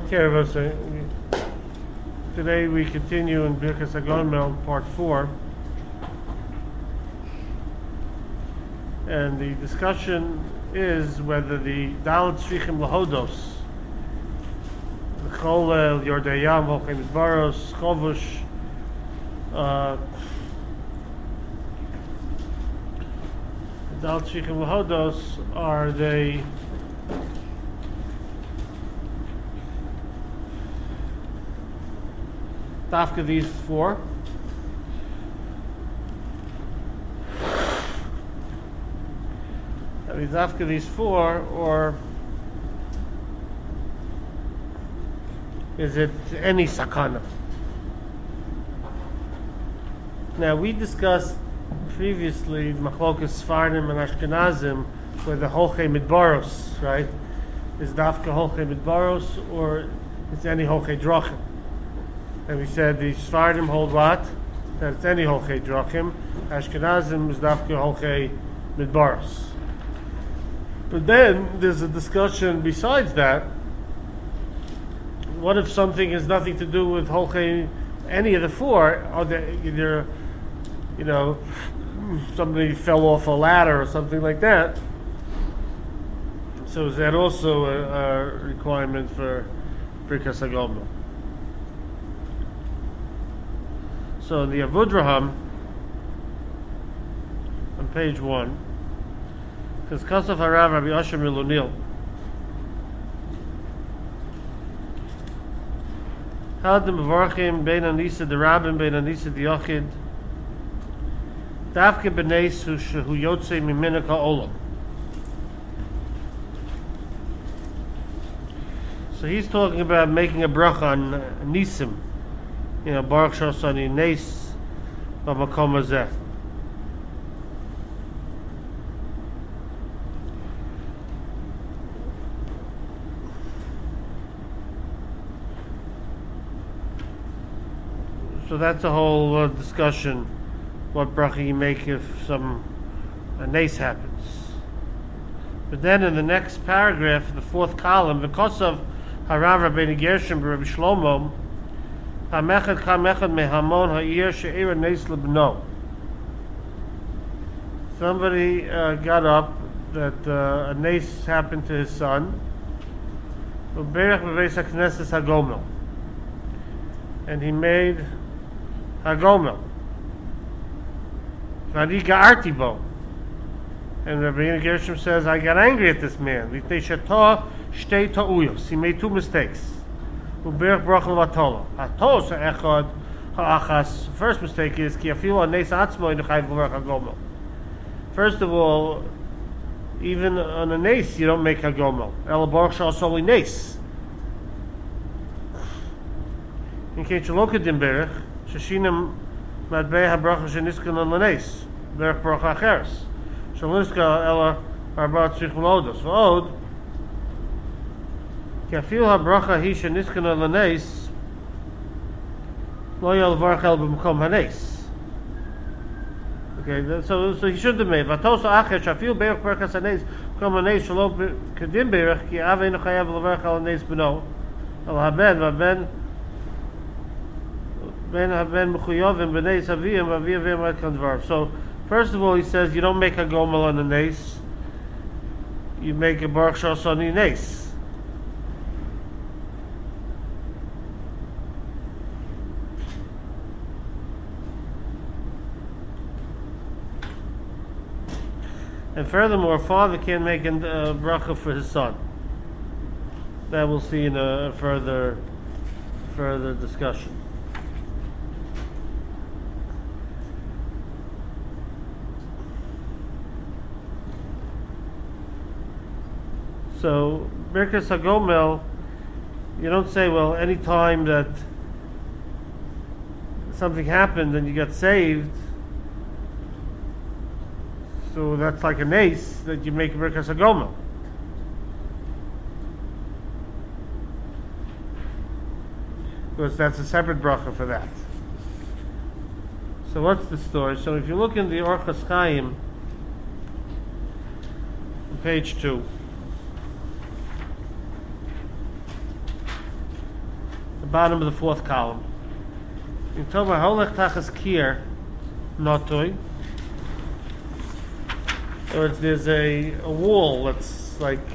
Okay, Rabbi, today we continue in Birkas HaGomel, part 4, and the discussion is whether the Dalet Shvichim Lahodos, the Cholel, Yordayam, Holchem Midbaros, Chovush, the Dalet Shvichim Lahodos, are they Dafka these 4? Are these Dafka these 4, or is it any sakana? Now we discussed previously Machlokas Sfardim and Ashkenazim, where the Holchei Midbaros, right, is Dafka Holchei Midbaros, or it's any Holchei Drachim. And we said the Sfardim hold what? That it's any Holchei Drachim. Ashkenazim is Dafka Holchei Midbaros. But then there's a discussion besides that. What if something has nothing to do with Holchei, any of the 4? Are they either, somebody fell off a ladder or something like that? So is that also a requirement for Birkas HaGomel? So the Avudraham on page 1, because Kasav Harav Rabbi Asher Milunil, Hadim Varchim Bein Anisa the Rabbin Bein Anisa the Yochid Dafke B'neis Hu Yotze Mimina Ka'olam. So he's talking about making a bracha on Nisim, Baruch Shosani Nes B'Makom Hazeh. So that's a whole discussion, what bracha you make if a nes happens. But then in the next paragraph, the 4th column, because of Harav Rabbeinu Gershom Rabbi Shlomo, Hamechad Kamechad Mehamon Ha'ir She'ira Nes Lebno. Somebody got up that a nes happened to his son, Uberach B'Beis HaKnesses HaGomel, and he made HaGomel. V'ani ga'arti bo. And Rabbeinu Gershom says, I got angry at this man. V'tnei she'to shtei ta'uyos. He made 2 mistakes. Uberach bracha l'vatolo. Hatos ha'echad ha'achas. First mistake is, ki afilu ha'nes atzmo inu chayv l'varach HaGomel. First of all, even on a nes, you don't make HaGomel. El baruch sha'asoli nes. In case you look at Dimberich, Shashinem Madbei HaBracha Sheniskan L'Nes Berach Bracha Acheres Shaliska Ela Arbat Tzrich L'Odos V'od Ki Afil HaBracha Hi Sheniskan L'Nes Lo Yal Varach El B'Makom HaNes. Okay, so he should have made Vatos Acher Shafil Berach Bracha HaNes B'Makom HaNes Shalo Kedim Berach Ki Aveinu Chayav L'Varach El HaNes B'no El Haben V'Ben So first of all, he says you don't make a gomel on the nes, you make a baruch shasani nes. And furthermore, a father can't make a bracha for his son. That we'll see in a further discussion. So, Birkas HaGomel, you don't say, well, any time that something happened and you got saved, so that's like a nes that you make Birkas HaGomel. Because that's a separate bracha for that. So what's the story? So if you look in the Orchos Chaim, page 2, bottom of the fourth column. In Tova Holech Tachas Kier Notoi. Or there's a wall that's like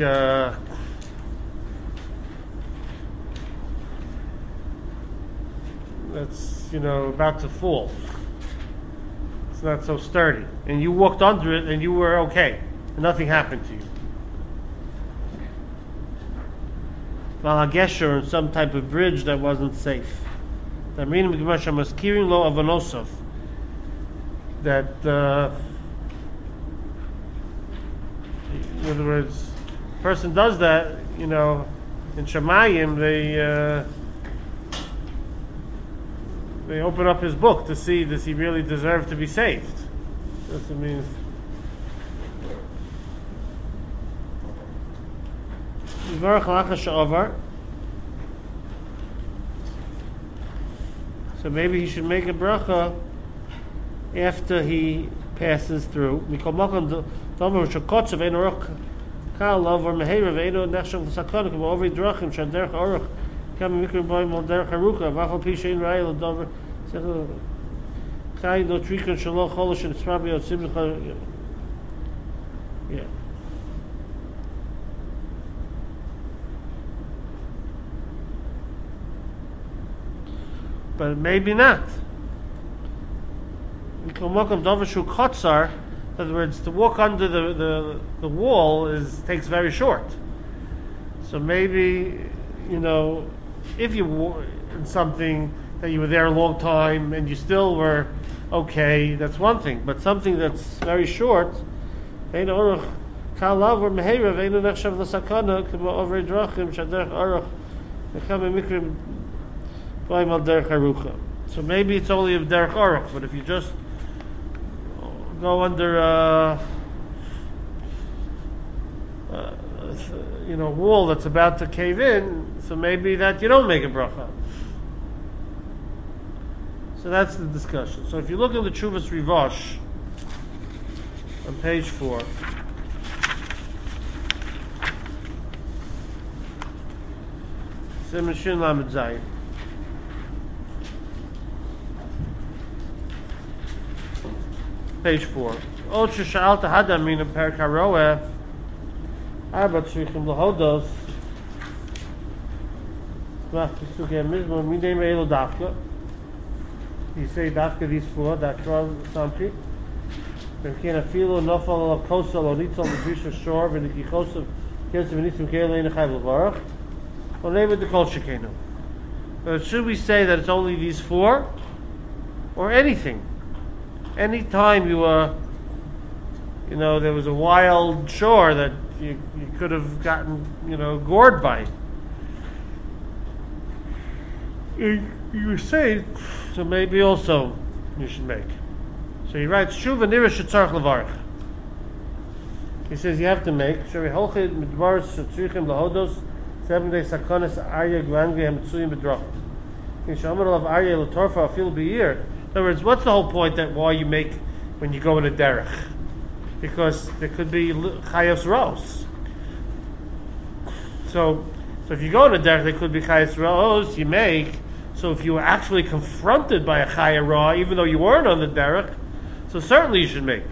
that's about to fall. It's not so sturdy, and you walked under it and you were okay, and nothing happened to you. Valagesher, or some type of bridge that wasn't safe. That in other words, a person does that, in Shemayim, they open up his book to see, does he really deserve to be saved? That's what it means. So maybe he should make a bracha after he passes through. Yeah. But maybe not. In other words, to walk under the wall takes very short. So maybe, if you were in something that you were there a long time and you still were okay, that's one thing. But something that's very short, so maybe it's only of derech aruch, but if you just go under a wall that's about to cave in, so maybe that you don't make a bracha. So that's the discussion. So if you look at the Tshuvas Rivosh on page 4, Siman Shin Lamed Zayin. Page 4. Od shesha'alta hadam min perek haroeh arba tzrichim lahodos smach pesukei mizmor midei me'elu dafka. You say dafka these four, that Ron Samchi. V'mkin afilu nofal al kosel o nitzal b'drisha shor v'nikichosav kesev v'nitzim ke'elei nechai v'varach o nevet dekol shekenu. Should we say that it's only these four, or anything? Anytime you were, there was a wild shore that you could have gotten, gored by. You say, so maybe also you should make. So he writes, Shuva nira shetzarch levarich. He says you have to make. Shari holchid midbaros shetzrichim lahodos 7 days sakonis arya glange hamtsuyim bedrach. In shamar alav arya latorfa afil be'ir. In other words, what's the whole point that why you make when you go in a derech? Because there could be chayos ros. So if you go in a derech, there could be chayos ros. You make. So if you were actually confronted by a chaya ra, even though you weren't on the derech, so certainly you should make.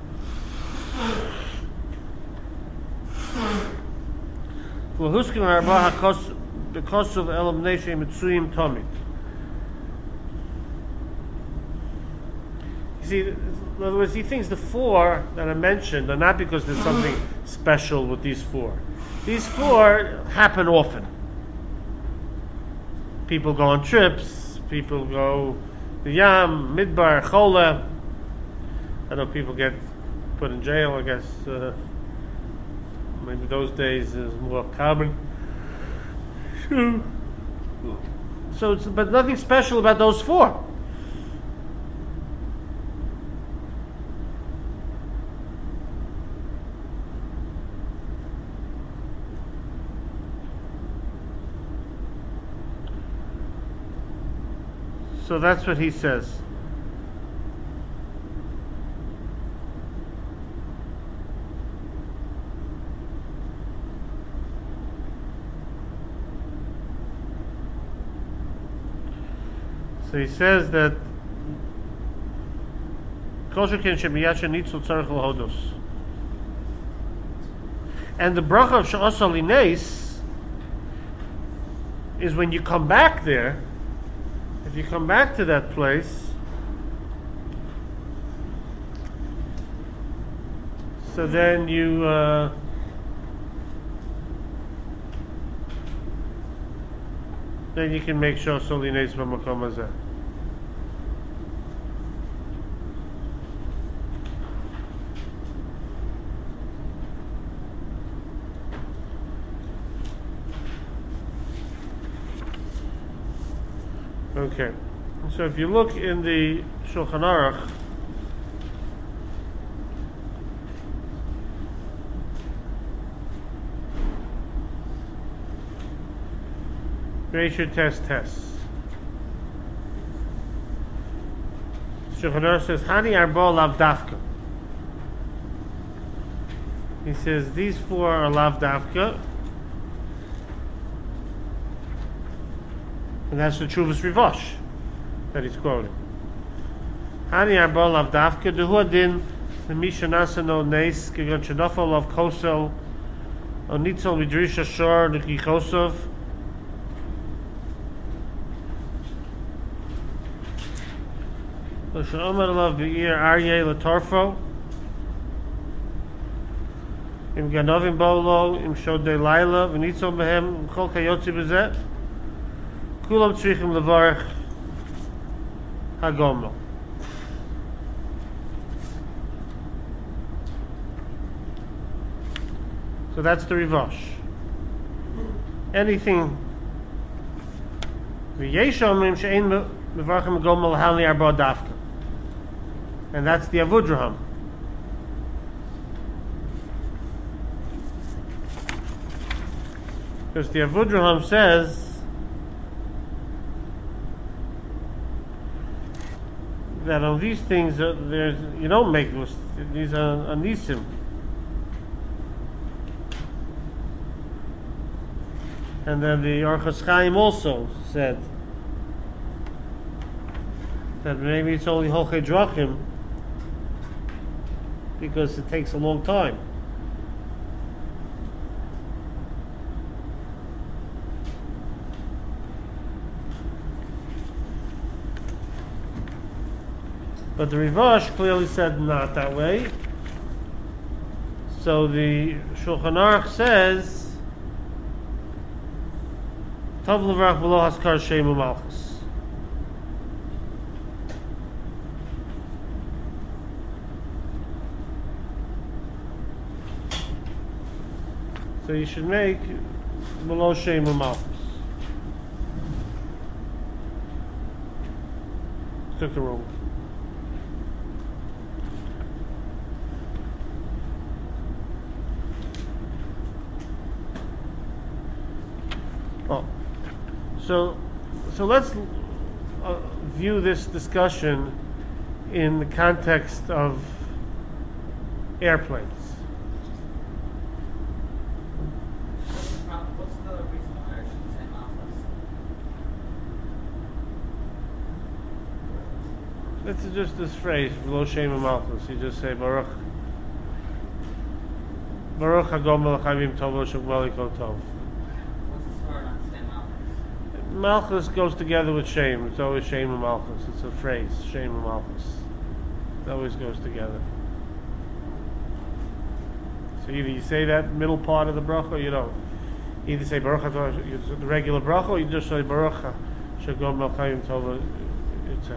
Because of elimination mitzuyim tomit. See, in other words, he thinks the four that I mentioned are not because there's something special with these four. These four happen often. People go on trips, people go to Yam, Midbar, Chola. I know people get put in jail, I guess. Maybe those days is more common. So but nothing special about those four. So that's what he says. So he says that kosher ken shemiyasha nitzul tzarich l'hodos. And the bracha of she'asa lineis is when you come back there. If you come back to that place, so then you can make she'asa lineis b'makom hazeh. Okay, so if you look in the Shulchan Aruch, Reisha test. Shulchan Aruch says, Hani arba lav dafka. He says, these four are lav dafka. And that's the Chuvas Rivosh that he's quoting. Hani arba lav dafka, dehu adin, the Misha Nasa no neis, kegon shenofel lav kosel, o nitzol midrisha shor, nuki kosov, lo she'omer lav be'ir aryeh latorfo, im ganovim bolo, im shodei laila, v'nitzol behem, im chol kayotzi bezet, kulam tzrichim levarech hagomel. So that's the Rivosh. Anything v'yeshomim she'ein mevarchim hagomel halni arba dafka, and that's the Avudraham. Because the Avudraham says that on these things, you don't make these are anisim. And then the Orchos Chaim also said that maybe it's only Holchei Drachim because it takes a long time. But the Rivosh clearly said not that way. So the Shulchan Aruch says, Tov levarach v'lo haskar shem u'malchus. So you should make v'lo shem u'malchus. Took the rule. So let's view this discussion in the context of airplanes. What's the reason why I should say malchus? It's just this phrase, "V'lo shem malchus." You just say Baruch Hagom Melachayim Tovo Shugmaliko Tov. Malchus goes together with Shem. It's always Shem and Malchus. It's a phrase, Shem and Malchus. It always goes together. So either you say that middle part of the bracha or you don't. Either say Baruch the regular bracha, or you just say Baruch Shagom Melchayim Tova, etc.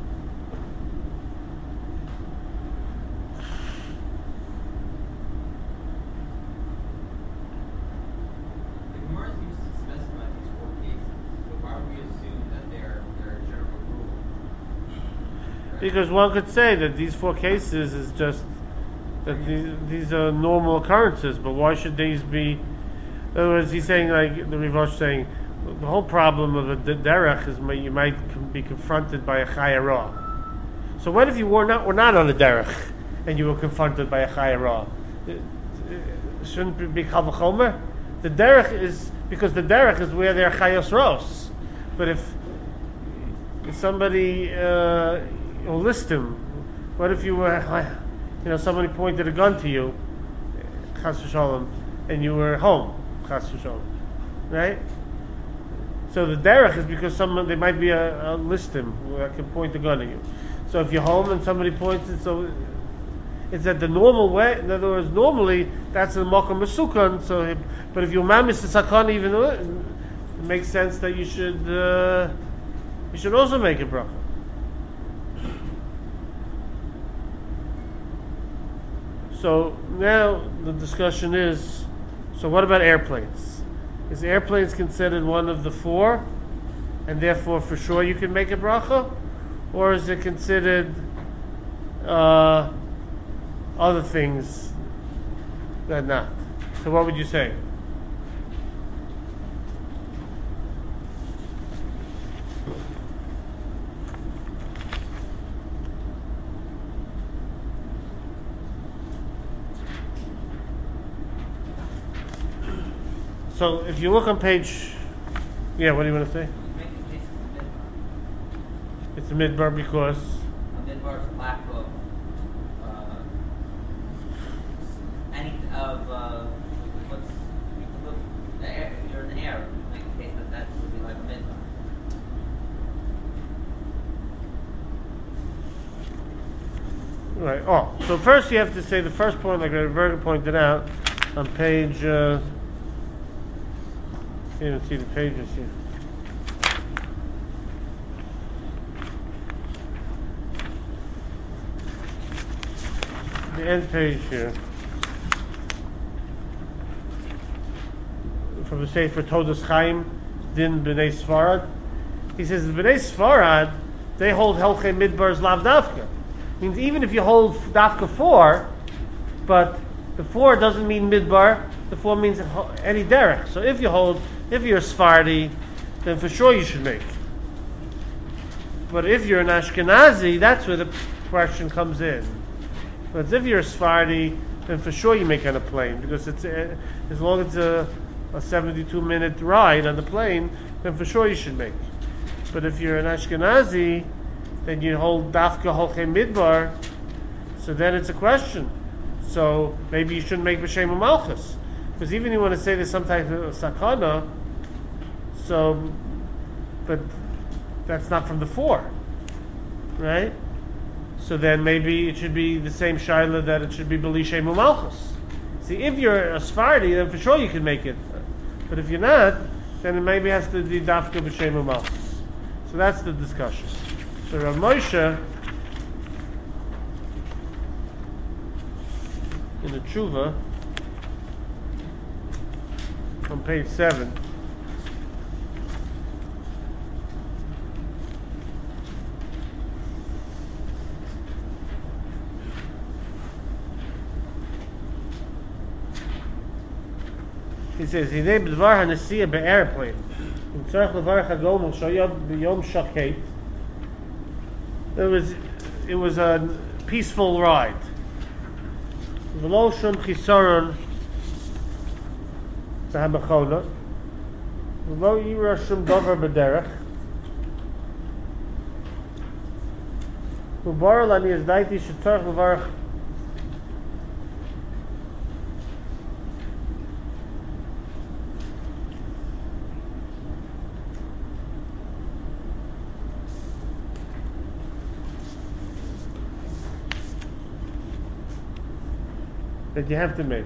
Because one could say that these four cases is just that these are normal occurrences, but why should these be? In other words, he's saying, like the Rivosh saying, the whole problem of a derech is you might be confronted by a chayara. So what if you were not on a derech and you were confronted by a chayara? Shouldn't it be kal v'chomer? The derech is because the derech is where there are chayos ros. But if if somebody will list him. What if you were, somebody pointed a gun to you, chas v'sholom, and you were home, chas v'sholom, right? So the derech is because there might be a listim that can point a gun at you. So if you're home and somebody points it, so it's at the normal way. In other words, normally that's a makom mesukan. But if you mamis the sakana, even though it makes sense that you should also make a bracha. So now the discussion is: so what about airplanes? Is airplanes considered one of the four, and therefore for sure you can make a bracha, or is it considered other things that not? So what would you say? So if you look on page, what do you want to say? Make the case It's a midbar because a midbar's lack of what's the air. If you're in the air, make the case that would be like a midbar. right. Oh, so first you have to say the first point, like Roberta pointed out, on page. You can't even see the pages here. The end page here. From the Sefer Todos Chaim, Din B'nai Sfarad. He says, the B'nai Sfarad, they hold Helchei Midbar's Lav Dafka. Means even if you hold Dafka 4, but the 4 doesn't mean Midbar, the 4 means any derech. So if you're a Sephardi, then for sure you should make. But if you're an Ashkenazi, that's where the question comes in. But if you're a Sephardi, then for sure you make on a plane, because it's as long as it's a 72-minute ride on the plane, then for sure you should make. But if you're an Ashkenazi, then you hold Dafka Holchei Midbar, so then it's a question. So maybe you shouldn't make B'Shem Malchus. Because even you want to say there's some type of sakana, but that's not from the 4, right? So then maybe it should be the same shaila that it should be B'li Shem Malchus. See, if you're a Sephardi, then for sure you can make it. But if you're not, then it maybe has to be Dafka B'Shem Malchus. So that's the discussion. So Rav Moshe, in the Tshuva, on page 7, he says, "Hinei b'dvar hanesiya be'airplane, im tzarich levarach hagomel shoyad b'yom shaket." It was a peaceful ride. V'lo shum chisaron b'hamachona, v'lo yira shum davar b'derech. V'bar lani es daiti shetzarich levarach that you have to make.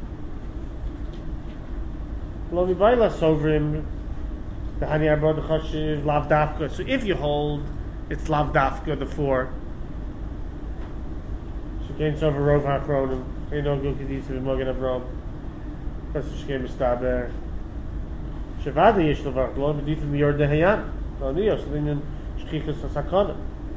So if you hold, it's lav dafka, the 4. Shekain over rov hachronim, no go kedisa v'mogen avrom. Pasuk shkein b'staber. Shavada yesh levarach lo v'difim yor dehayam. Lo niyos linyan shchichus hasakana.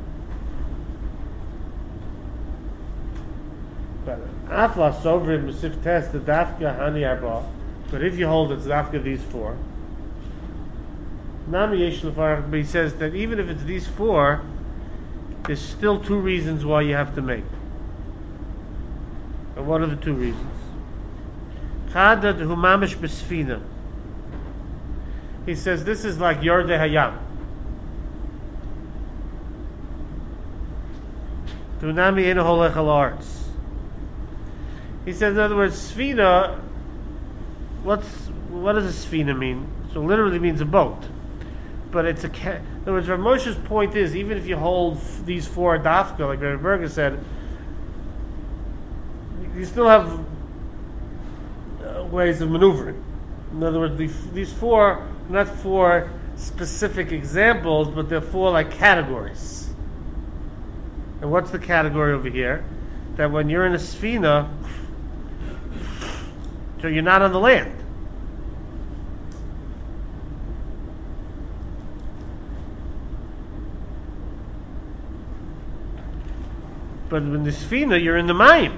Afla sovrim b'sif test the dafka hani arba. But if you hold it's dafka these 4. Nami yesh levarach, but he says that even if it's these 4, there's still 2 reasons why you have to make. And what are the 2 reasons? Chadad hu mamish b'sfina. He says this is like Yordei Hayam. Dunami eno holech al arts. He says, in other words, sfina. What does a sfina mean? So literally means a boat, but it's in other words, Rav Moshe's point is, even if you hold these four dafka, like Rav Berger said, you still have ways of maneuvering. In other words, these four are not four specific examples, but they're four like categories. And what's the category over here? That when you're in a sfina, so you're not on the land. But in the sfina, you're in the mayim.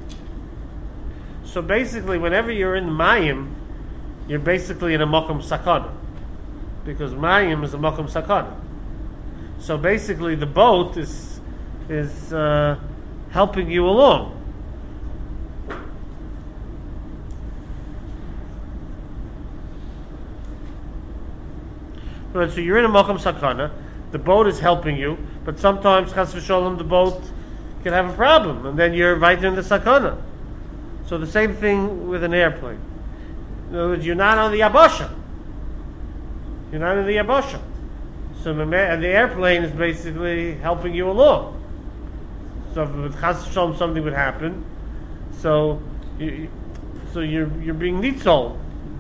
So basically, whenever you're in the mayim, you're basically in a makom sakana, because mayim is a makom sakana. So basically, the boat is helping you along. So you're in a makom sakana. The boat is helping you, but sometimes chas v'sholom the boat can have a problem, and then you're right in the sakana. So the same thing with an airplane. In other words, you're not on the yabasha. You're not in the yabasha. So and the airplane is basically helping you along. So if with chas v'sholom something would happen, so you're being nitzol.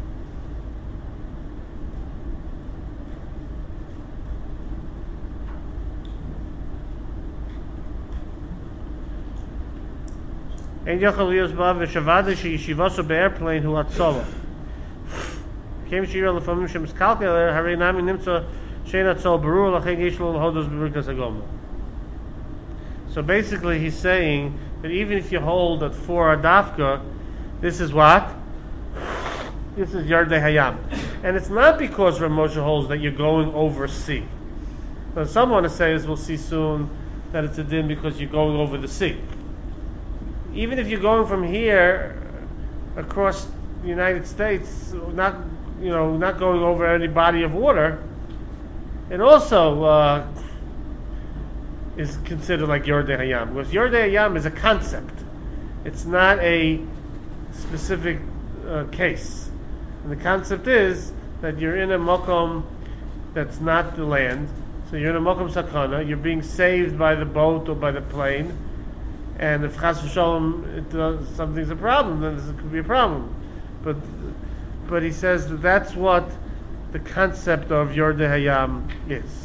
Ein yochel liyos ba v'shavada sheyishivaso be'airplane hu hatzola. Kem shira lefamim shemiskalkel harei nami nimtza shein hatzol berur lachen yesh lo l'hodos b'birkas hagomel. So basically he's saying that even if you hold that for a dafka, this is what? This is Yardei Hayam. And it's not because Rav Moshe holds that you're going over sea. But some want to say, as we'll see soon, that it's a din because you're going over the sea. Even if you're going from here across the United States, not going over any body of water, it also is considered like Yordei Hayam. Because Yordei Hayam is a concept. It's not a specific case. And the concept is that you're in a makom that's not the land. So you're in a makom sakana. You're being saved by the boat or by the plane. And if chas v'sholom something's a problem, then it could be a problem. But he says that that's what the concept of Yordei Hayam is.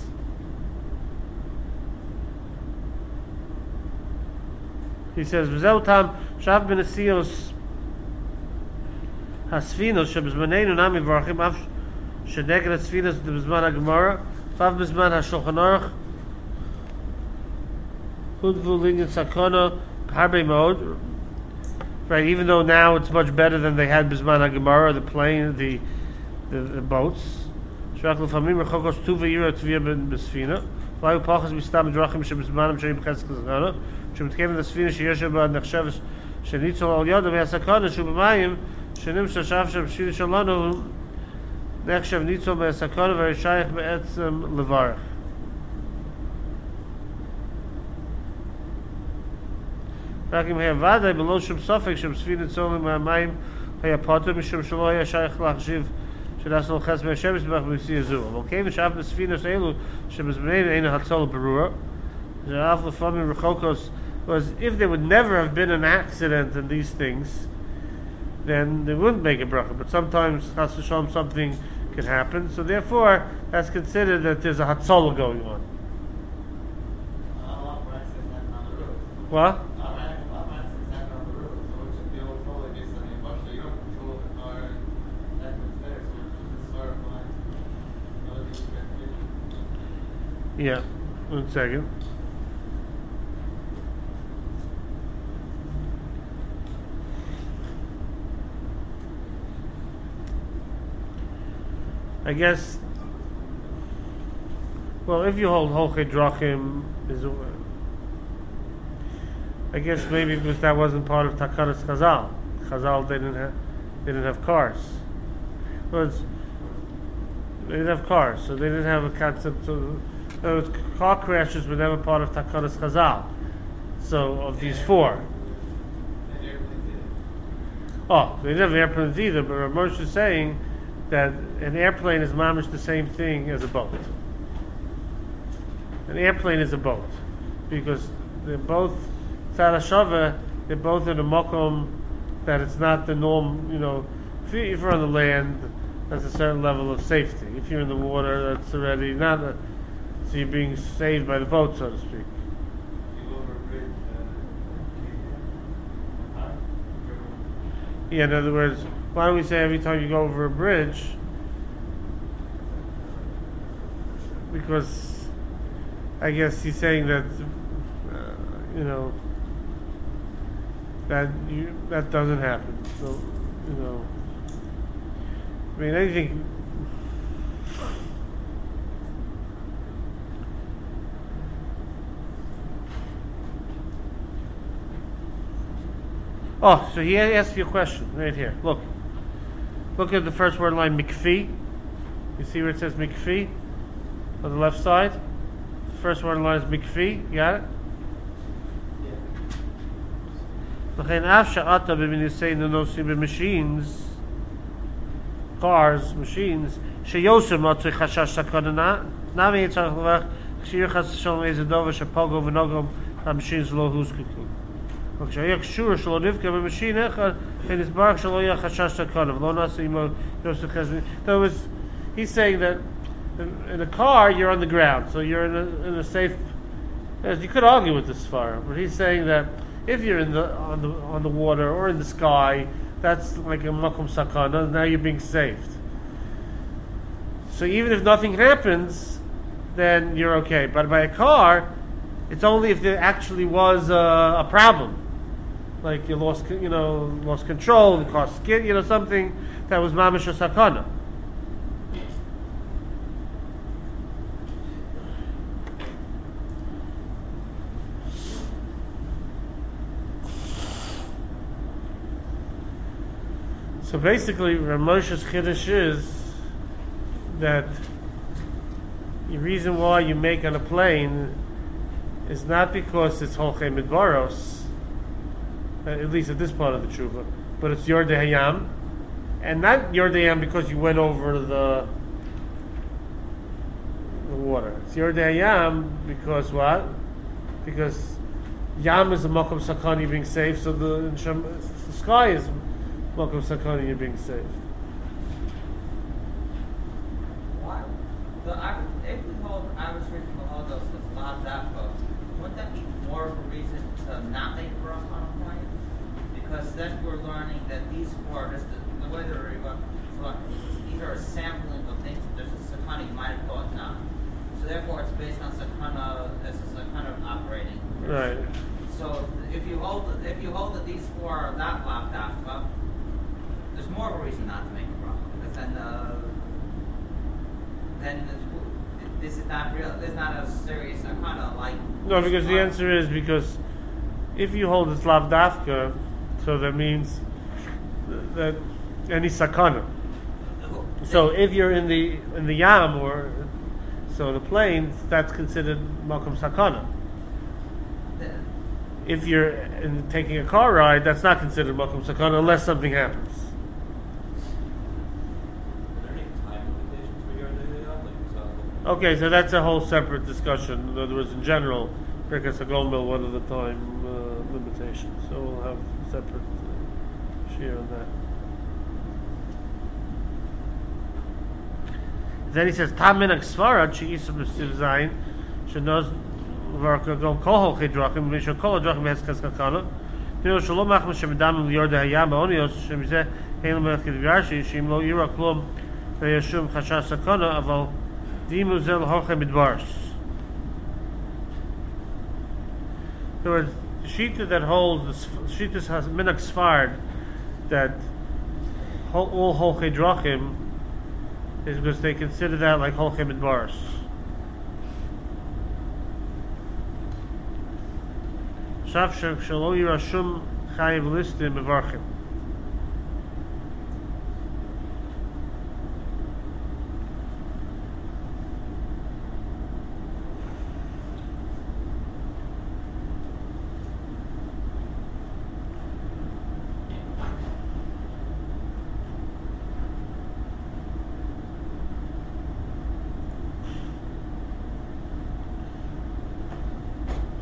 He says, "V'zeu tam shav b'nesios hasfinos shebizmanenu nami v'archim af shedeged hasfinos b'zman haGemara fav b'zman haShulchan Aruch hudvu linyan sakana harbe mod." Right, even though now it's much better than they had b'zman haGemara, the plane, the boats. Shrak l'famim rechokos tuva yira tvia b'sfina. V'ayu pachas mistam drachim shebizmanam sheim b'chesed sakana. שמתקיים לספינה שיש בה נחשב שניצול על ידו והסכנה שהוא במים שנמצא שם בשביל שלנו נחשב ניצול מהסכנה והשייך בעצם לברך. רק אם היה ודאי בלא שום ספק שבספינה ניצול מהמים היה פוטר משום שלא היה שייך להחשיב שנעשה לחץ מהשמש במחבוסי הזו. אבל כיוון שאף בספינה אלו שבזמננו אין הצול ברורה שאף לפעמים רחוקות was if there would never have been an accident in these things, then they wouldn't make a bracha. But sometimes chas v'shalom something can happen, so therefore that's considered that there's a hatzolah going on. What? Yeah, 1 second. I guess, well, if you hold Holchei Drachim, I guess maybe because that wasn't part of Takanas Chazal. Chazal they didn't have cars. Well, they didn't have cars, so they didn't have a concept of car crashes were never part of Takanas Chazal. So of these four. And airplanes did it. Oh, they didn't have airplanes either, but Rav Moshe is saying that an airplane is mamish the same thing as a boat. An airplane is a boat because they're both tzad they're both in a makom that it's not the norm. If you're on the land, that's a certain level of safety. If you're in the water, that's already not. So you're being saved by the boat, so to speak. You go over a bridge, Yeah, in other words, why don't we say every time you go over a bridge? Because I guess he's saying that that doesn't happen. So I mean anything. Oh, so he asked you a question right here. Look at the first word line, mikfi. You see where it says mikfi on the left side? The first word line is mikfi. You got it? Machines, cars, machines. Sheyosem not chashash sakana. Nami yitzarach levach. Kshir chas shalom ezedova shepogo v'nogam machines lo huzkuku. וכשהיה קשור שלא נפגע במשין אחד, ונסברח שלא יהיה חשש סכנה, ולא נעשה עמו יוסף חסד. In other words, he's saying that in a car you're on the ground, so you're in a safe. You could argue with this far, but he's saying that if you're on the water or in the sky, that's like a makom sakana. Now you're being saved. So even if nothing happens, then you're okay. But by a car, it's only if there actually was a problem. Like you lost control, the car skid, something that was mamish or sakana. So basically, Rav Moshe's chiddush is that the reason why you make on a plane is not because it's holchei midbaros, at least at this part of the tshuva, but it's Yordei Hayam, and not Yordei Hayam because you went over the water. It's Yordei Hayam because what? Because Yam is a makom sakani being saved, so the sky is makom sakani you're being saved. Why? If we hold average rate from the Holocaust as lav dafka, wouldn't that be more of a reason to not make a bracha on a plane? Because then we're learning that these four, just the way they're these are a sampling of things that there's a sakana you might have thought not. So therefore it's based on sakana as a sakana of operating. Right. So if you hold that these four are not lav dafka, there's more of a reason not to make a bracha, because then this is not real. This is not a serious sakana like. No, because the answer is because if you hold this lav dafka, so that means that any sakana. So if you're in the yam or the plains, that's considered makom sakana. If you're taking a car ride, that's not considered makom sakana unless something happens. Okay, so that's a whole separate discussion. In other words, in general, Birkas HaGomel, what are the time limitations? So we'll have a separate share on that. Then he says, Tam min Svarad she'isa b'siv zayin she'noz v'arka gom kol holchei drachim v'mishal kol drachim heskas kakana tino shelo machma she'medamim liyordei hayam ba'onios she'mizeh heim l'melech k'dv'yarshi she'im lo yira klum v'yashum chashash sakana aval dimu zel holchei midbaros. In other words, the shita that holds, the shita has minak Sfard that all holchei drachim is because they consider that like holchei midbaros. Shav shelo yirashum chayiv listim mevarchim.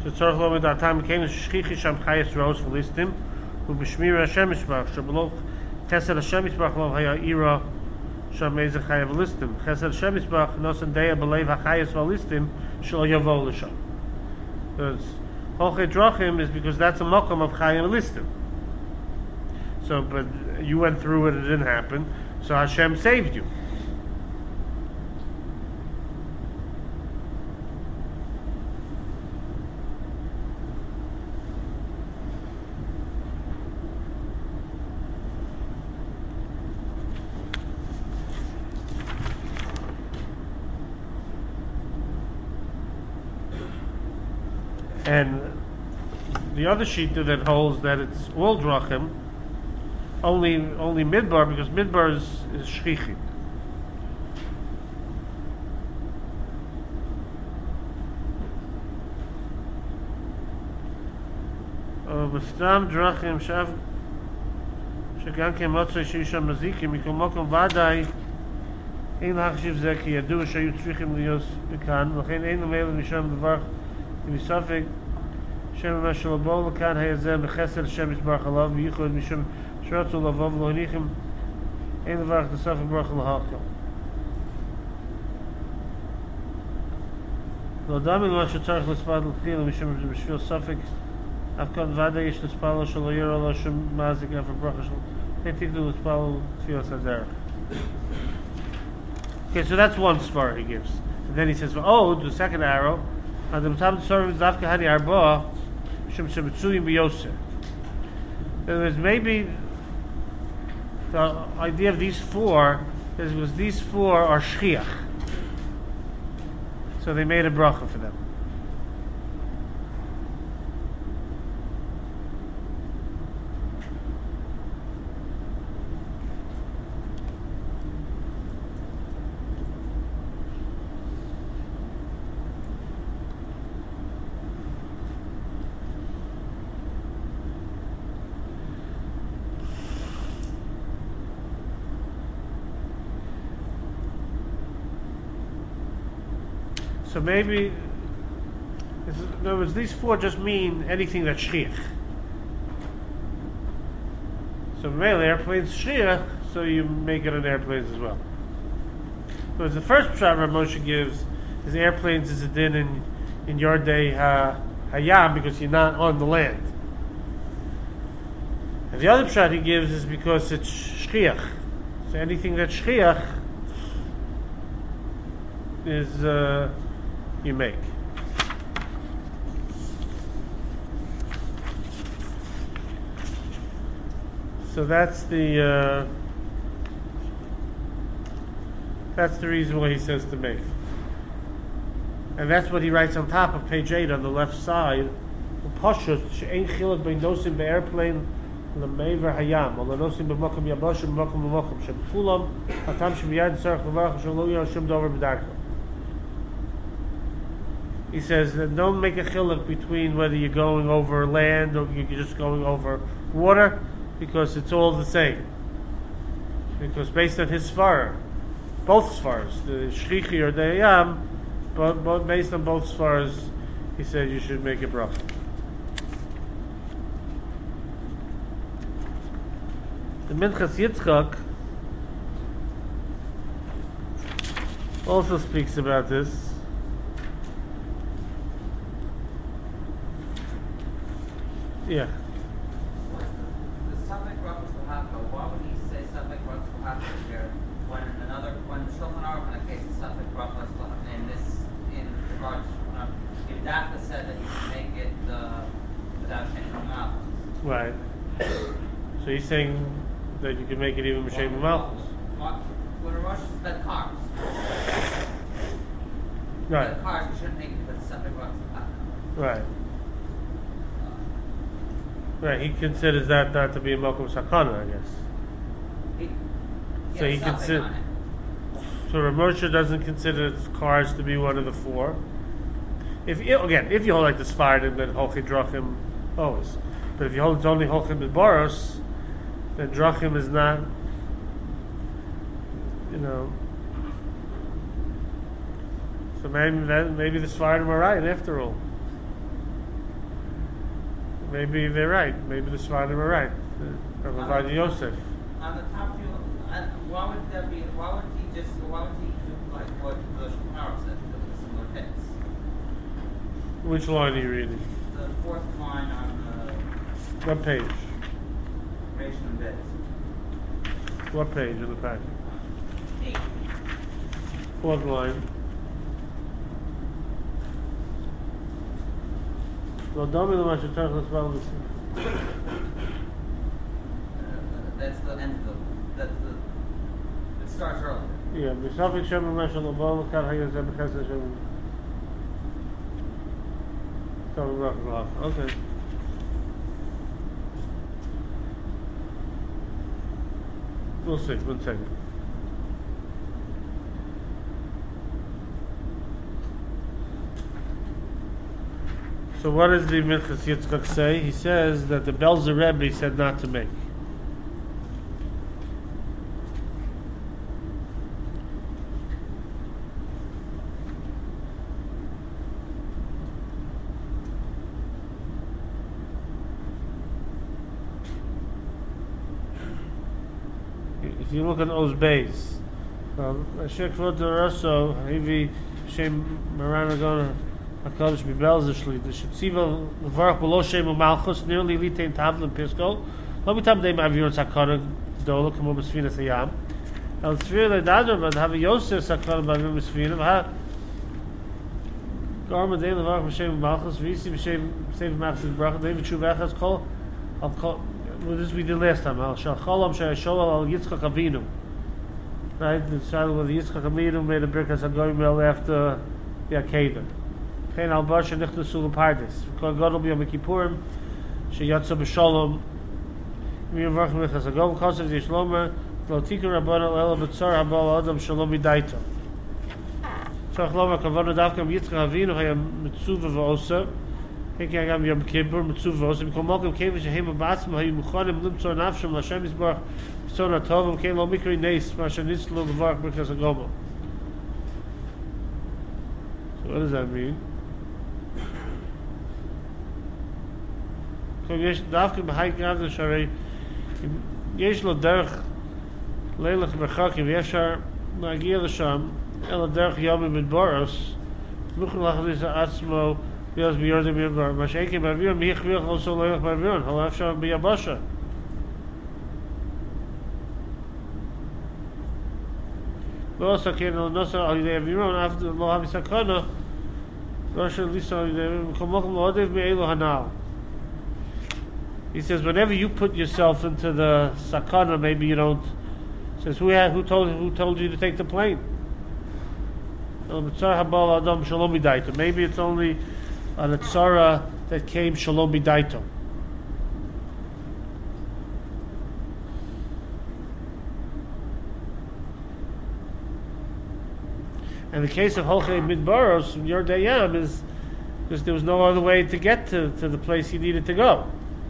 שצריך לומד הטעם כן שכיחי שם חייס ראוס וליסטים ובשמיר השם ישבח שבלוך חסד השם ישבח לא היה עירה שם איזה חי וליסטים חסד השם ישבח נוסן דיה בלב החייס וליסטים שלא יבואו לשם. Holchei Drachim is because that's a makom of Chai and Listim. So, but you went through it, it didn't happen, so Hashem saved you. And the other shita that holds that it's all drachim, only midbar, because midbar is shchichim. V'stam drachim shav שגם כן מוצא שיש שם מזיקים, מכל מקום ודאי אין להחשיב זה כי ידוע שהיו צריכים להיות מכאן, ולכן אין למעלה משם דבר מספק שם מה שלבוא לכאן היה זה מחסר השם יתברך עליו וייחוד משום שרצו לבוא ולא הניחם אין דבר כסף יתברך להקל. לא דמי למה שצריך לספד לתחילה משום שבשביל ספק אף כאן ודאי יש לספלו שלא יראה לו שום מזיק אף הברכה שלו אין תקדו לספלו תפילה סדרך. Okay, so that's one spar he gives. And then he says, oh, the second arrow, and the Matam Tzorim Zavka Hani Arba, Shem Shemetzuyim B'Yosef. In other words, maybe the idea of these four is because these four are Shchiach. So they made a bracha for them. So maybe, in other words, these four just mean anything that's shchiach. So mainly airplanes shchiach, so you make it on airplanes as well. So the first pshat Rav Moshe gives is airplanes is a din in your day hayam because you're not on the land. And the other pshat he gives is because it's shchiach. So anything that's shchiach is you make. So that's the reason why he says to make. And that's what he writes on top of page 8 on the left side. Pashut she'ein chiluk bein nosim be'airplane l'meiver hayam or l'nosim b'mokum yaboshim b'mokum b'mokum shem kulam hatam shemiyad tzarech levarach shem lo yashim dover b'darko. He says that don't make a chiluk between whether you're going over land or you're just going over water, because it's all the same. Because based on his svara, both svaras, the shchichi or the hayam, but based on both svaras, he said you should make a bracha. The Minchas Yitzchak also speaks about this. Yeah. The Safek Rachos L'Haka, why would he say Safek Rachos L'Haka here when Shulchan Aruch in a case of Safek Rachos L'Haka in regards to Yudaka said that you can make it without changing the mouth. Right. So he's saying that you can make it even M'Shem Malchus. When Rosh said cars. Right. The cars, you shouldn't make it with Safek Rachos L'Haka. Right. Right, he considers that not to be a Malkum Sakana, I guess. So he considers. So Rav Moshe doesn't consider cars to be one of the four. If you hold like the Sfardim, then Holchei Drachim always. But if you hold it's only Holchei Midbaros, then Drachim is not. So maybe the Sfardim are right after all. Maybe they're right. Maybe the Svardim are right. Rav Ovadia Yosef. On the top view, why would he do like what the Shulchan Aruch said, the similar text? Which line are you reading? The fourth line on What page? Ration and Beds. What page in the packet? 8. Fourth line. Well, Domi the Masha Tarch as well. That's the end of it starts earlier. Yeah, Misafik Shem Masha Lobol Kar Hayazem Chesed Shem. Okay. We'll see. 1 second. So what does the Minchas Yitzchak say? He says that the Belzer Rebbe said not to make. If you look at Oz Beis, Ashek Vod Rasso, Hivi Shem Maranagon HaKadosh Bibelzer Shli, the Shetziva Levarach Below Shem U'Malchus, nearly Litein Tavlin Pisco, Lo Mitam Deim Aviron Sakana Dola, Kamo Besfina Sayam, El Tzvir Le'Dadra, But Have Yosef Sakana Bavim Besfina, Ha Garma Deim Levarach B'Shem U'Malchus, Visi B'Shem Sev Machzis Bracha, David Shuvachas Kol, well, this we did last time. Al Shalcholam Shayashola Al Yitzchak Avinu. Right? The child with Yitzchak Avinu made a Birkas HaGoyim after the Akedah. Chen Al Basha Nichnu Sula Pardis. Kol Godel B'Yom Kippurim Sheyatza B'Sholom Miyavarch Michas HaGoyim Kosev Yishlomer Lo Tikun Rabban Al Ela B'Tzar Habal Adam Shalom B'Daito. Tzarech Lomer Kavana Davkam Yitzchak Avinu Hayam Mitzuva V'Osa Hekagam Yom Kippur Mitzuva V'Osa B'Kol Mokim Kevish Hema B'Atzma Hayu Muchanim Limtzor Nafsham L'Hashem Yisbarach B'Tzor Natovim Kein Lo Mikri Neis Masha Nitzlo L'Varach B'Kas HaGomo. So what does that mean? Davkam B'Hai Gavna Sharei Yesh Lo Derech Leilach B'Chakim Yeshar Nagia L'Sham Ela Derech Yomi B'Boros Muchel Lachadis Atzmo Bios B'Yordim Yimbar Mashekim B'Avion Mihich V'Yoch Also Leilach B'Avion Halaf Sham B'Yabasha Lo Sakin Lo Nosa Al Yidei Aviron After Lo Havi Sakana Rasha Lisa Al Yidei Komokum Lo Odev Me'elu Hanal. He says whenever you put yourself into the sakana, maybe you don't. He says who told you to take the plane? Maybe it's only an tzara that came shalom bidaito. And the case of Holchei Midbaros from your Dayam is because there was no other way to get to the place he needed to go.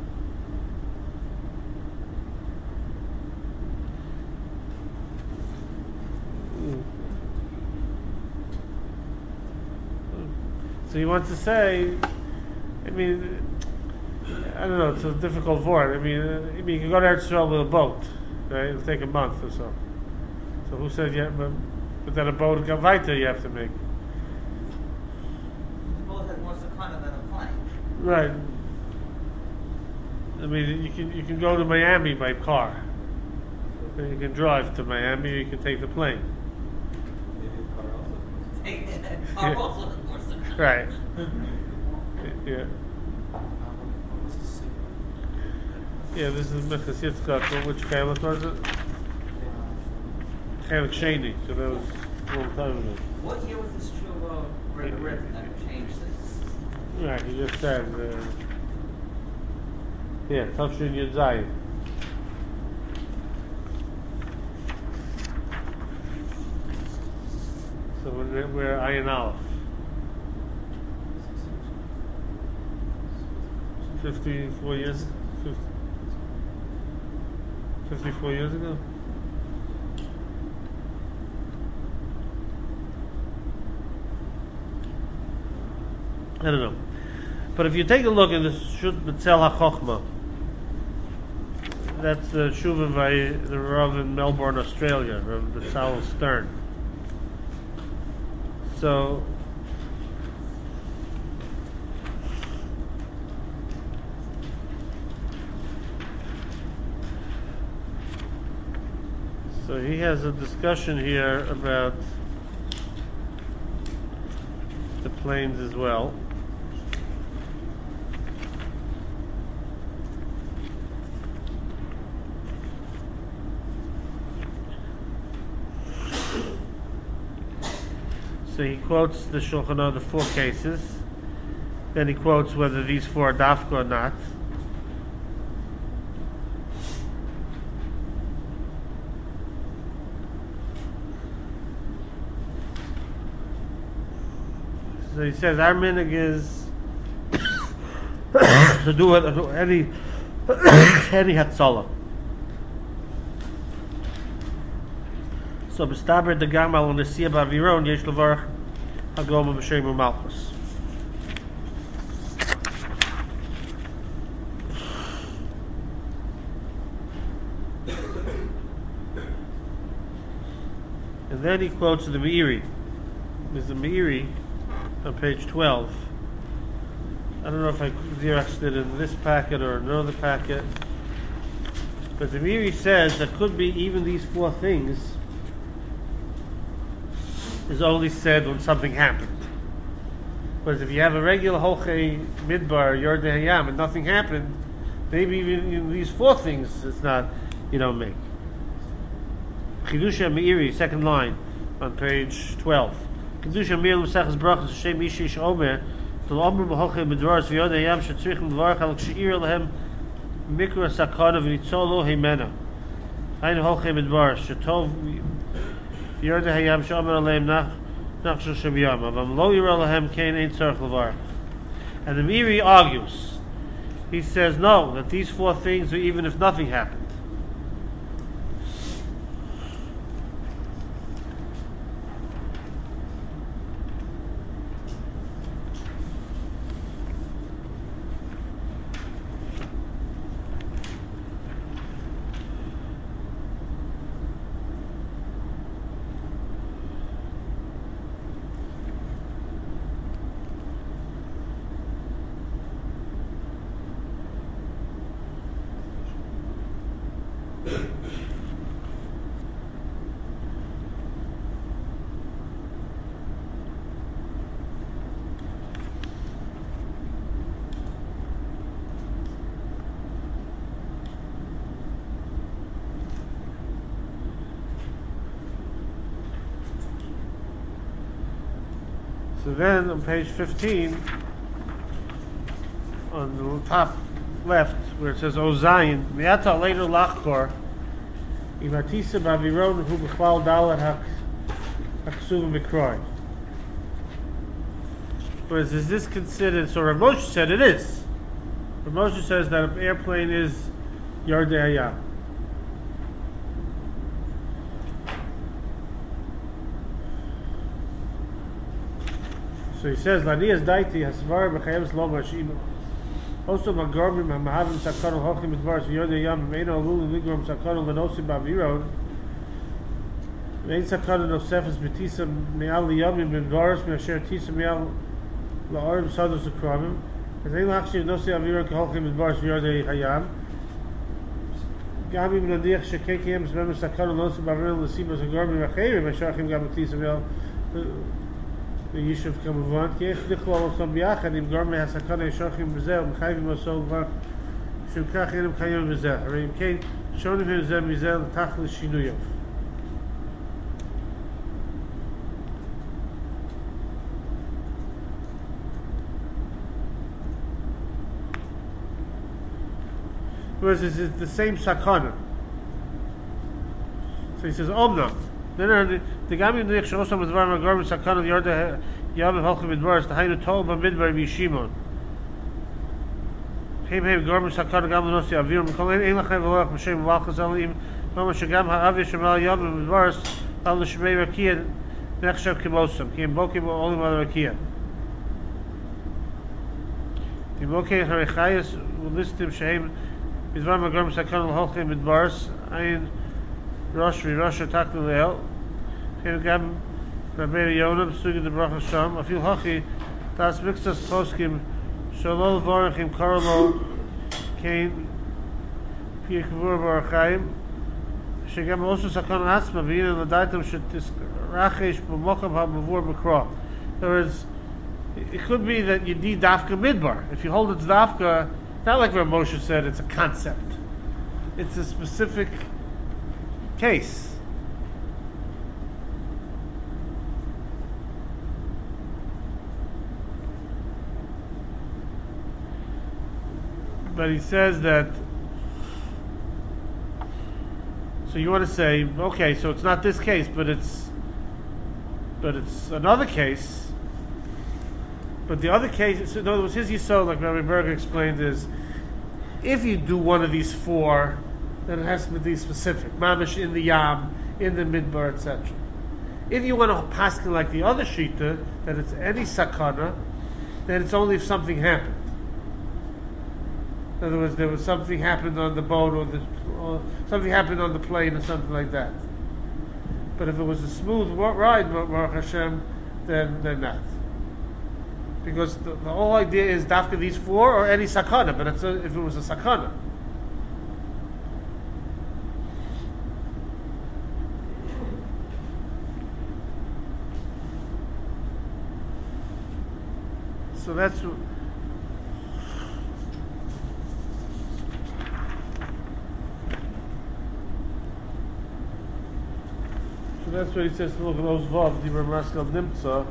So he wants to say, I mean, I don't know, it's a difficult word. I mean, you can go to Eretz Yisrael with a boat, right? It'll take a month or so. So who said, yeah, but then a boat got weiter you have to make. The boat has more sakana than a plane. Right. I mean, you can go to Miami by car. You can drive to Miami, or you can take the plane. Maybe a car also has more sakana. Right. Yeah. Yeah, this is Minchas Yitzchak. Which Chelik was it? Chelik Sheni. So that was a long time ago. What year was this true written that changed this? Right, he just said, yeah, Tafshin Yud Zayin. So we're Ayin Aleph. 54 years? 54 years ago? I don't know. But if you take a look at the Shut B'Tzel HaChochma, that's the Shuva by the Rav in Melbourne, Australia, Rav B'Tzal Stern. So he has a discussion here about the planes as well. So he quotes the Shulchan Aruch, the 4 cases. Then he quotes whether these 4 are dafka or not. So he says our minhag is to do any hatzalah. So b'staber the gamal on the Sia Baviron yesh levarach hagoma b'shem u'malchus. And then he quotes the Meiri. There's the Meiri on page 12. I don't know if I xeroxed it in this packet or another packet, but the Meiri says that could be even these 4 things is only said when something happened. Because if you have a regular Holchei Midbar, Yordei Hayam, and nothing happened, maybe even these 4 things it's not, you don't make. Chidusha Meiri, second line on page 12. Chidusha Meiri l'Mesachas Brachos Hashem Ishish Omer T'lo Omer B'Holchei Midbaros V'Yordei Hayam Shetzrichim L'Varach Al K'She'ir Lehem Mikra Sakana V'Nitzolo Heimena Hainu Holchei Midbaros Shetov Yordei Hayam She'omer Aleim Nachshel Shem-Yam Avam Lo Yirah Lehem Kein Ein Tzarech L'Varach. And the Meiri argues. He says no, that these 4 things are even if nothing happened. So then on page 15, on the top left, where it says Ozayin, Miata later Lachkor, Imatisa Baviron Hu B'chval Dalet Haksuvim B'Kroi. Whereas is this considered? So Rav Moshe said it is. Rav Moshe says that an airplane is Yordei Hayam. So he says, "Lanias daiti hasvar b'chayim lo mashim." Also, magormim hamahavim sakon hochim midvaros v'yodei yam meino alul ligrom sakon lenosim ba'viron. Vein sakon nosefes b'tisa me'al liyamim midvaros me'asher tisa me'al la'orim sados ukramim. As ein lachshiv nosi aviron kehochim midvaros v'yodei hayam. Gamim nadiach shekekiyem zmem sakon lenosim ba'viron l'sibos agormim achayim me'asherachim gam b'tisa me'al Yishuv Kamuvant, כי איך לכלול אותם ביחד עם גורמי הסכנה ישוחים בזה ומחייבים אותו כבר שום כך אינם קיים בזה. הרי אם כן, שונים הם זה מזה לתכלס שינויו. Whereas it's the same sakana. So he says, Omna. The Gamim Nich Shosam with Varma Gorman Sakana Yorda Yam Holchim Midbaros, the Hainu Tol Bamidbar Bishimon. Him Gorman Sakana Gamanosi Avir Mkolim Elachem Velach Mashem Valchazalim, Mama Shagam Haavi Shemal Yam Midbaros, Al Shmei Rakia, Nechshav Kimosam, Kim Bokim Olim Al Rakia. Timokei Harechayas listim shehem bizvar magam sakon l'holchem midbaros ayin rosh v'rosh atak l'leil. Chen gam Rabbeinu Yonah b'sugi de Baruch Hashem afil hachi das mixtas poskim shalol varachim karlo kein pir kavur barachayim shegam also sakon atzma v'yin l'daitem shetisrachesh b'mokam ha'mavur b'kra. In other words, it could be that you need dafka midbar. If you hold it's dafka, not like Rav Moshe said, it's a concept. It's a specific case. But he says that, so you want to say, okay, so it's not this case, but it's another case. But the other case, so in other words, his yisod, like Rabbi Berger explained, is if you do one of these four, then it has to be specific. Mamish in the yam, in the midbar, etc. If you want to paskin like the other shita, that it's any sakana, then it's only if something happened. In other words, there was something happened on the boat, or something happened on the plane, or something like that. But if it was a smooth ride, Baruch Hashem, then not. Because the whole idea is dafka these four or any sakana, but if it was a sakana. So that's what he says to look at those vav, Dibur Maskal Nimtza.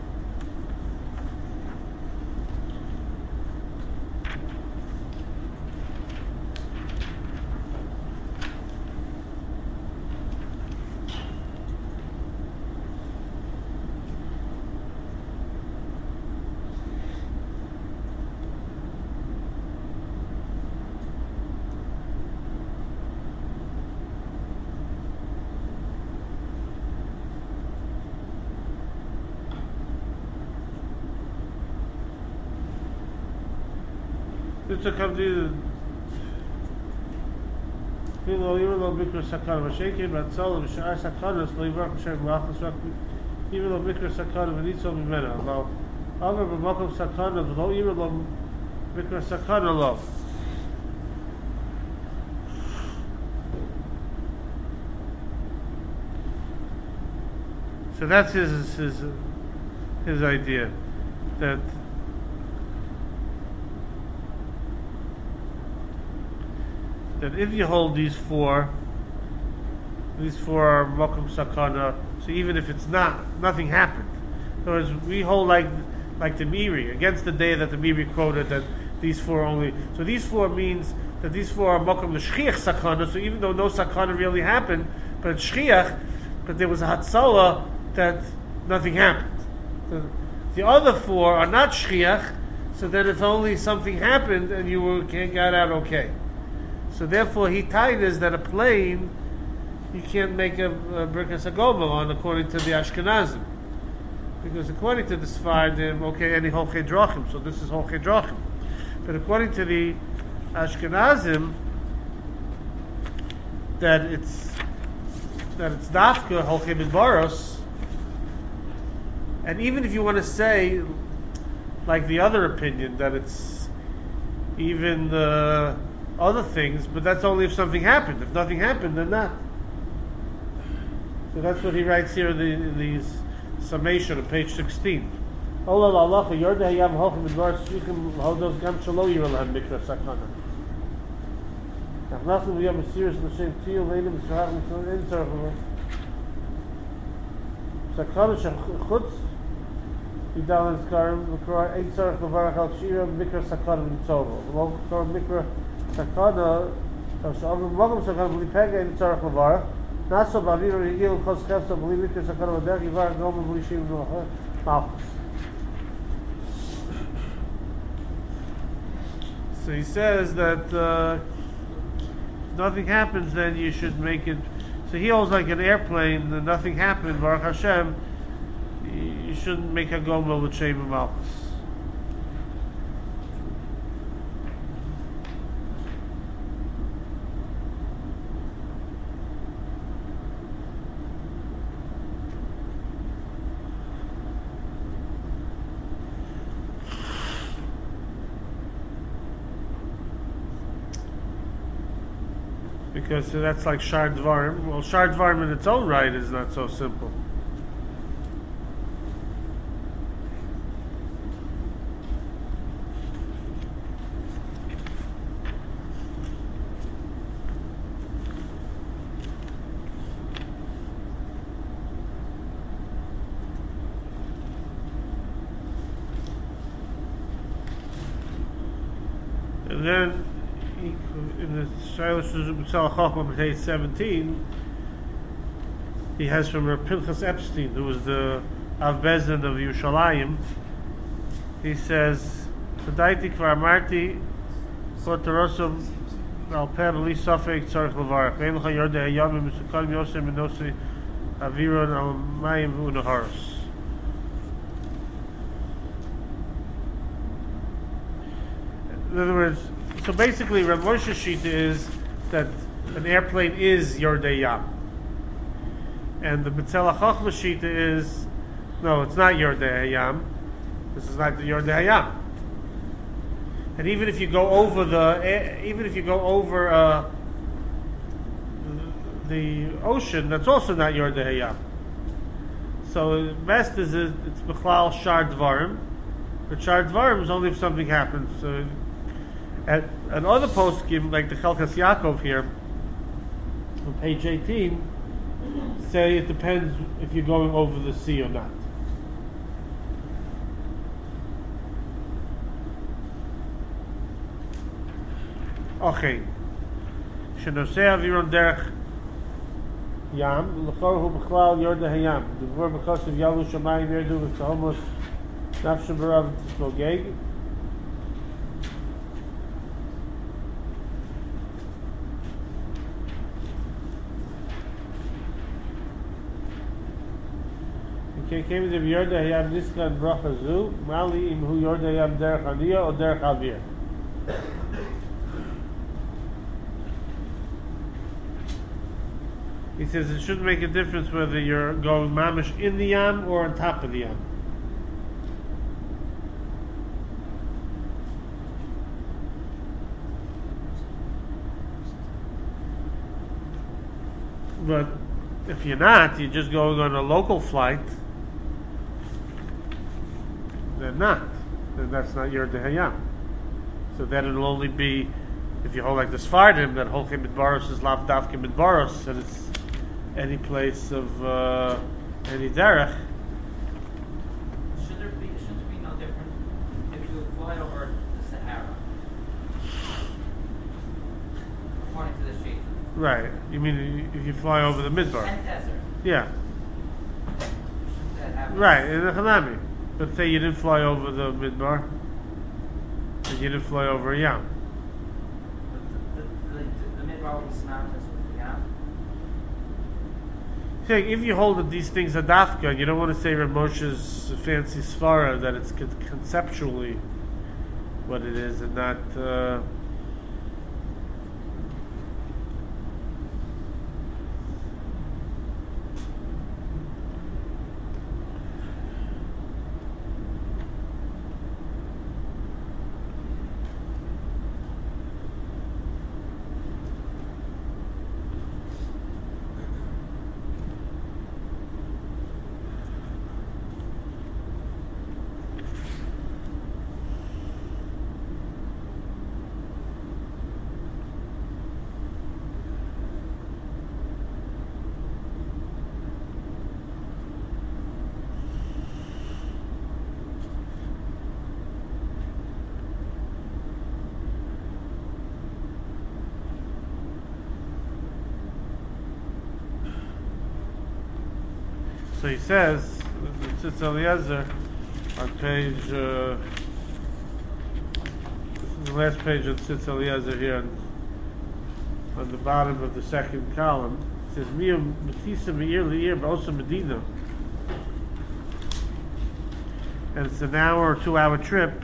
To come to the even though Bikra Sakana Vashakin, but Solam Shar Sakana, Sliver Shem Lachas, even though Bikra Sakana Venitzo Mimena, although other Bamakam Sakana, though even though Bikra Sakana love. So that's his idea, that if you hold these four are Mokum Sakana, so even if it's nothing happened. In other words, we hold like the Miri, against the day that the Miri quoted that these four only. So these four means that these four are Mokum L'Shchiach Sakana, so even though no Sakana really happened, but it's Shchiach, but there was a Hatzalah that nothing happened. So the other four are not Shchiach, so then it's only something happened and you got out okay. So therefore, he tied is that a plane you can't make a Birkas HaGomel on according to the Ashkenazim, because according to the Sfardim, okay, any Holchei Drachim, so this is Holchei Drachim, but according to the Ashkenazim, that it's Dafka Holchei Midbaros, and even if you want to say, like the other opinion, that it's even the other things, but that's only if something happened. If nothing happened, then not. So that's what he writes here in the summation on page 16. Yidal and Skarim, Mikra, Ein Tzarech Levarach Al Shira, Mikra Sakana V'Nitzovo. V'lo Kor Mikra Sakana, Shavim Mogam Sakana V'Lipega, Ein Tzarech Levarach. Naso Ba'avir Rigil, Chos Chefsa, V'li Mikra Sakana V'Derech, Yivarach Goma V'li Shim Malchus. So he says that if nothing happens, then you should make it. So he holds like an airplane, and nothing happened, Baruch Hashem, you shouldn't make a gomel with Shem and Malchus. because that's like Shar Dvarim. Well, Shar Dvarim in its own right is not so simple. And then in the Shailah B'Tzal Chachma page 17, he has from Rav Pinchas Epstein, who was the Av Bezdin of Yerushalayim. He says, "Tadaiti kvar amarti chotarosum al peh b'li safek tzarich levarach. Ve'en l'cha yordei hayam v'mesukanim yosem v'nosei aviron al mayim v'unaharos." In other words, so basically Rav Moshe's shita is that an airplane is Yordei Yam. And the B'Tzelach Chochma shita is, no, it's not Yordei Yam. This is not the Yordei Yam. And even if you go over the ocean, that's also not Yordei Yam. So best is it's B'chlal Shar Dvarim. But Shar Dvarim is only if something happens. So at other poskim, like the Chelkas Yaakov here, on page 18, say it depends if you're going over the sea or not. Okay. Shenosei aviron derech yam, l'chor hu b'chlal yordei hayam. D'vor b'chosiv yalu shamayim yerdu v'tzahomos nafshim b'rav tzlogeg. Came to Yordei Hayam Niskan Bracha Zu Mali Imhu Yordei Hayam Derech Aliyah or Derech Avir. He says it shouldn't make a difference whether you're going mamish in the yam or on top of the yam. But if you're not, you're just going on a local flight, then not. Then that's not your Dehayam. So then it'll only be, if you hold like the Sfardim, that Holchem Midbaros is Lav Davke Midbaros, and it's any place of any derech. Should there be no difference if you fly over the Sahara? According to the sheet. Right. You mean if you fly over the Midbar? And desert. Yeah. That happens. Right, in the Hanami. But say you didn't fly over the Midbar, and you didn't fly over Yam. The midbar will be synonymous with the Yam. So if you hold that these things are dafka, you don't want to say Rav Moshe's fancy svara that it's conceptually what it is and not. So he says, Tzitz Eliezer, on page, this is the last page of Tzitz Eliezer here, on the bottom of the second column. It says, Miyam Matisa Me'ir Le'ir, but also Medina. And it's an hour or 2 hour trip.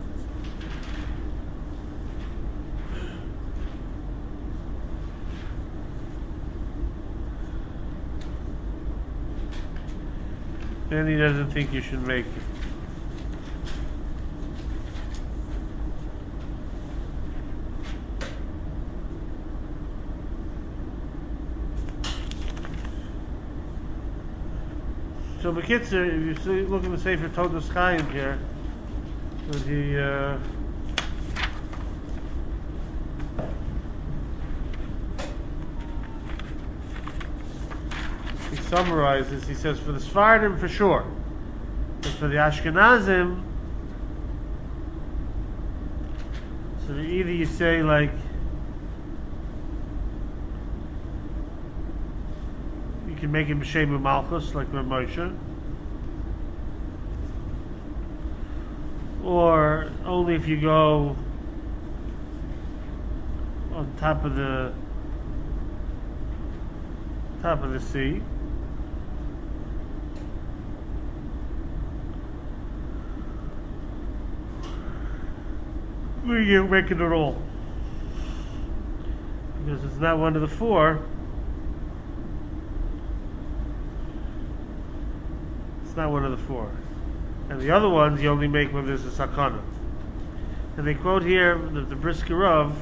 Then he doesn't think you should make it. So Bekitzer, if you see, look in the Sefer Todos Chaim here, that he summarizes. He says for the Sephardim for sure, but for the Ashkenazim, so either you say like you can make it B'Shem Malchus like Rav Moshe, or only if you go on top of the sea. We can make it at all because it's not one of the four. It's not one of the four. And the other ones you only make when there's a sakana. And they quote here the Brisker Rav.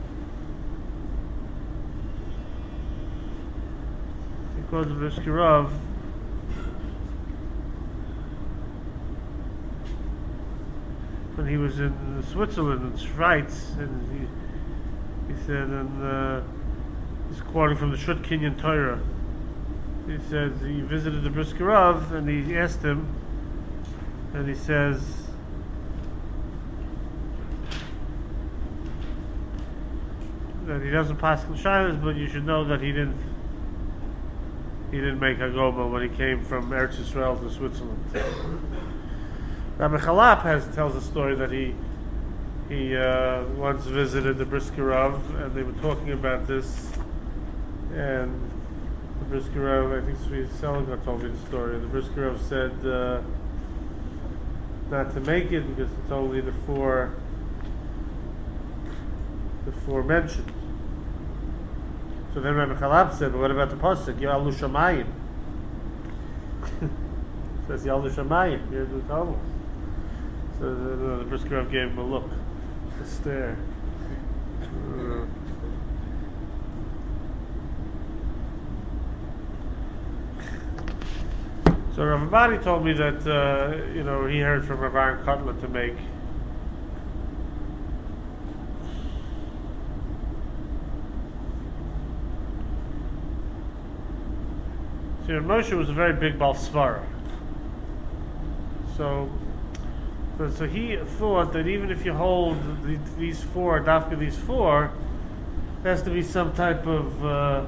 They quote the Brisker Rav. When he was in Switzerland, in Schweiz, and he said, and he's quoting from the Shut Kinyan Torah. He says he visited the Brisker Rav, and he asked him, and he says, that he doesn't pass Shaylas, but you should know that he didn't make Hagoma when he came from Eretz Yisrael to Switzerland. Rabbi Chalap tells a story that he once visited the Brisker Rav, and they were talking about this, and the Brisker Rav, I think Sri Selinger told me the story. The Brisker Rav said not to make it because it's only the four mentioned. So then Rabbi Chalap said, "But what about the pasuk? Yalu Shamayim." Says Yalu Shamayim. Here's the Talmud. So the Brisker Rav gave him a look, a stare. So Rav Abadi told me that he heard from Rav Aaron Kotler to make Moshe was a very big Baal Svara. So he thought that even if you hold these four, dafka these four, there has to be some type of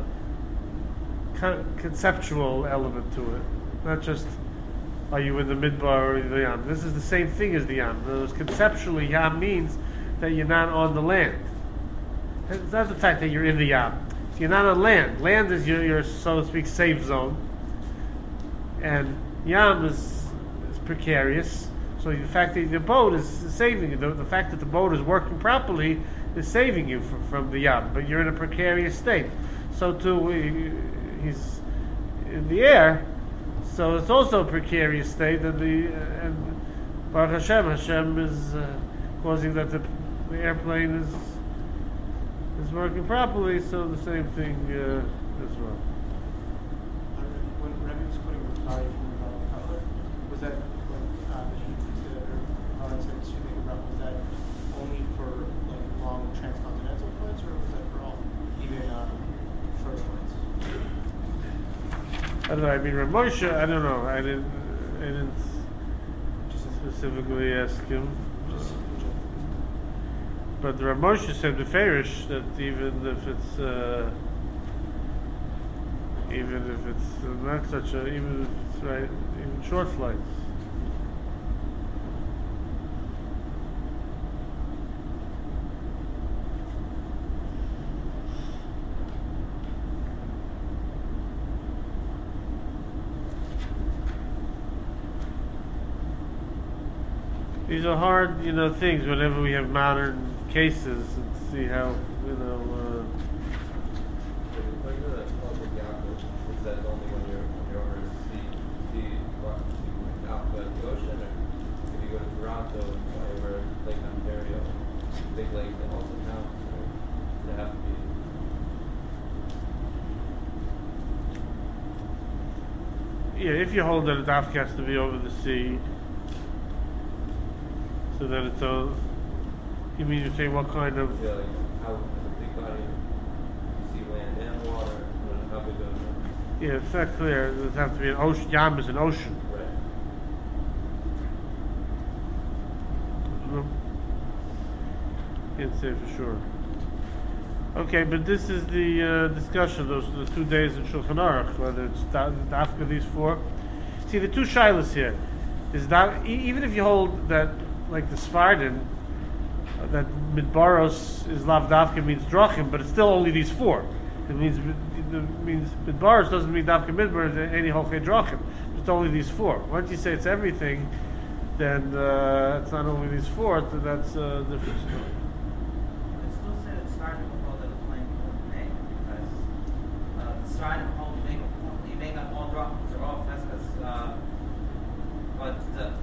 conceptual element to it. Not just, are you in the midbar or the Yam? This is the same thing as the Yam. In other words, conceptually, Yam means that you're not on the land. It's not the fact that you're in the Yam. So you're not on land. Land is your so to speak, safe zone. And Yam is precarious. So the fact that the boat is saving you, the fact that the boat is working properly is saving you from the Yam. But you're in a precarious state. So too, he's in the air. So it's also a precarious state, and Baruch Hashem is causing that the airplane is working properly. So the same thing as well. When Rebbe was quoting Rukari from Cutler, was that was that only for like long transcontinental flights, or was that for all, even short flights? I don't know. I mean, Rav Moshe, I don't know. I didn't specifically ask him. But Rav Moshe said beferish that even if it's not such a, even if it's right, even short flights. These are hard, things whenever we have modern cases and see how, Like the public Yaakov, is that only when you're over out by the ocean, or if you go to Toronto, over Lake Ontario, big lake, that also counts, or does it have to be? Yeah, if you hold that a dafka has to be over the sea, so that it's a. You mean you're saying what kind of? Yeah, like how is a big body of sea, land, and water, and how big of a Yeah, it's not clear. It have to be an ocean. Yam is an ocean. right? Can't say for sure. Okay, but this is the discussion. Those are the 2 days in Shulchan Aruch. Whether it's dafka these 4. See, the 2 shilas here is that even if you hold that, like the Sfardim, that midbaros is lav dafka means drachim, but it's still only these 4. It means midbaros doesn't mean dafka midbar any holchei drachim. It's only these 4. Once you say it's everything, then it's not only these 4. So that's a different story. It's still said it's starting to hold that a plane will make, because it's starting to hold you make on all drops are off. That's because, but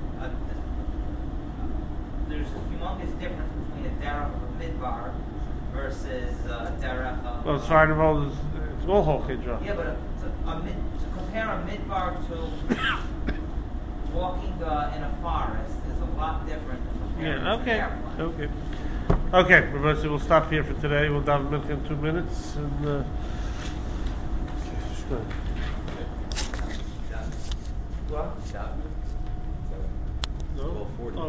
there's a humongous difference between a derech of a midbar versus a derech of. Well, Sfardim hold is it's all holchei drachim. Yeah, but to compare a midbar to walking in a forest is a lot different than comparing Yeah, to okay. an airplane. Okay, Rabbi, we'll stop here for today. We'll dive in 2 minutes. And, just go ahead. What? No? Well, 40.